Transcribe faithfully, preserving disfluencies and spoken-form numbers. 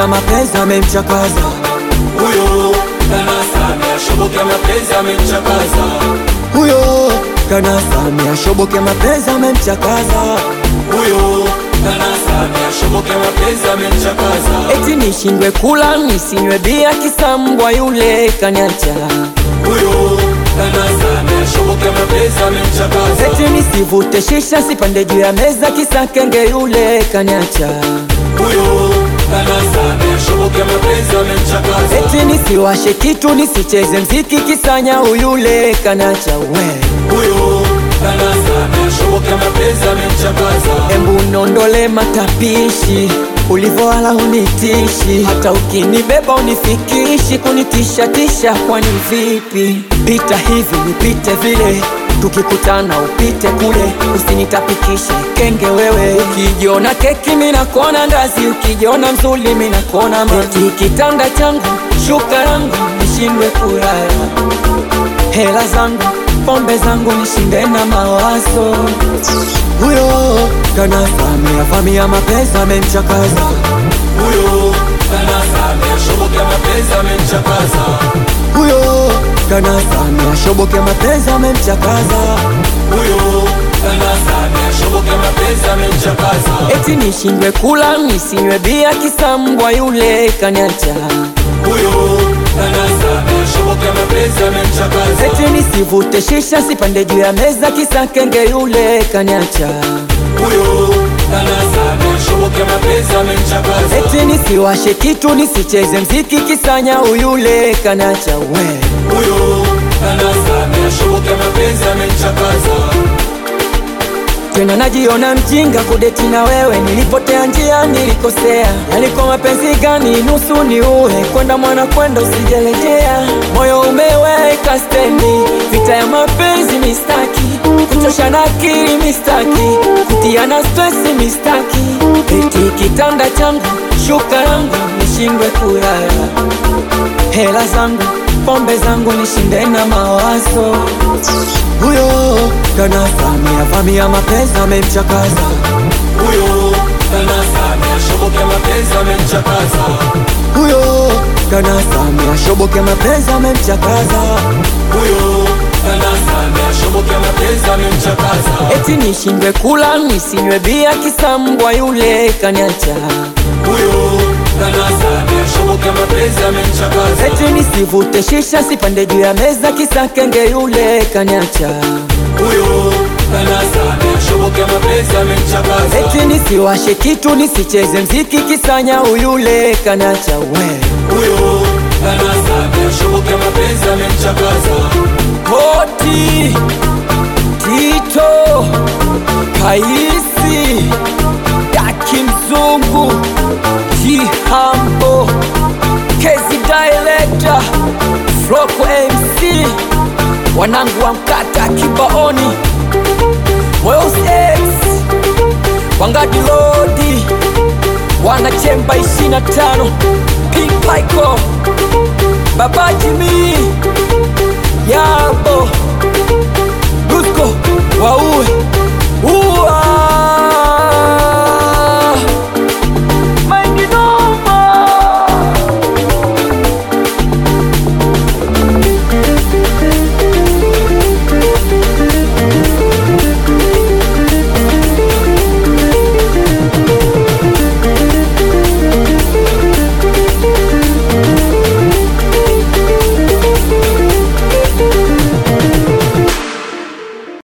vamia mapenzi amemchakaza. Huyo Kanasa ameshoboke mapenzi amemchakaza. Huyo Kanasa ameshoboke mapenzi amemchakaza. Huyo Kanasa ameshoboke mapenzi amemchakaza. Eti nishindwe kula nisinywe bia kisambwa yule kaniacha. Huyo Kanasa ameshoboke mapenzi amemchakaza. Eti nisivute shisha sipande juu ya meza kisa kenge yule kaniacha. Huyo Kanasa ameshoboke mapenzi amemchakaza. Eti nisiwashe kitu nisicheze mziki kisanya uyule kaniacha we. Huyo Kanasa ameshoboke mapenzi amemchakaza. Embu nondole matapishi ulivyoala unitishi, hata ukinibeba unifikishi, kunitisha tisha kwani vipi? Pita hivi nipite vile, tukikutana upite kule, usinitapikishe kenge wewe. Ukijiona keki mina kona ndazi, ukijiona mzuli mina kona maji. Kitanda changu shuka langu nishindwe kulala, hela zangu pombe zangu nishinde na mawazo. Huyo Kanasa ameyavamia mapenzi amemchakaza. Huyo Kanasa ameshoboke mapenzi amemchakaza. Huyo Kanasa ameshoboke mapenzi amemchakaza. Huyo Kanasa ameshoboke mapenzi amemchakaza. Eti nishindwe kula nisinywe bia kisambwa yule kaniacha. Huyo Kanasa ameshoboke mapenzi amemchakaza. Eti nisivute shisha sipande juu ya meza kisa kenge yule kaniacha. Huyo Kanasa ameshoboke mapenzi amemchakaza. Eti nisiwashe kitu nisicheze mziki kisanya uyule kaniacha we. Huyo Kanasa ameshoboke mapenzi amemchakaza. Tena najiona mjinga kudeti na wewe, nilipotea njia nilikosea. Yalikuwa mapenzi gani nusu ni uwe, kwenda mwana kwenda usijelejea. Moyo umeweka stendi, vita ya mapenzi mistaki, kuchosha na akili mistaki, kutiana stresi mistaki. Eti kitanda changu shuka langu nishindwe kulala, hela zangu pombe zangu nishinde na mawazo. Huyo Kanasa ameyavamia mapenzi amemchakaza. Huyo Kanasa ameshoboke mapenzi amemchakaza. Huyo Kanasa ameshoboke mapenzi amemchakaza. Huyo Kanasa ameshoboke mapenzi amemchakaza. Eti nishindwe kula nisinywe bia kisambwa yule kaniacha. Huyo Kanasa ameshoboke mapenzi amemchakaza. Eti nisivute shisha sipande juu ya meza kisa kenge yule kaniacha. Huyo Kanasa ameshoboke mapenzi amemchakaza. Eti nisiwashe kitu nisicheze mziki kisanya uyule kaniacha we. Huyo Kanasa ameshoboke mapenzi amemchakaza. Hoti Tito Kaisi Daki Mzungu Jihambo Kezi Director Floko M C wanangu wa mkata kibaoni Moyos X Wangadi Lodi Wanachemba ishirini na tano Pink Paiko Baba Jimmy